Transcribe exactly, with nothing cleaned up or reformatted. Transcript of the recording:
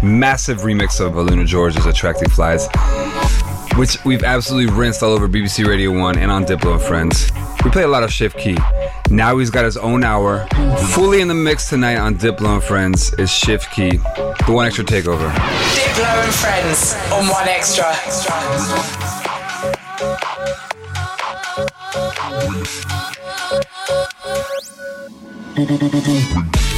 massive remix of Luna George's Attracting Flies, which we've absolutely rinsed all over B B C Radio one and on Diplo and Friends. We play a lot of Shift Key. Now he's got his own hour. Fully in the mix tonight on Diplo and Friends is Shift Key, the One Extra Takeover. Diplo and Friends on One Extra. Open.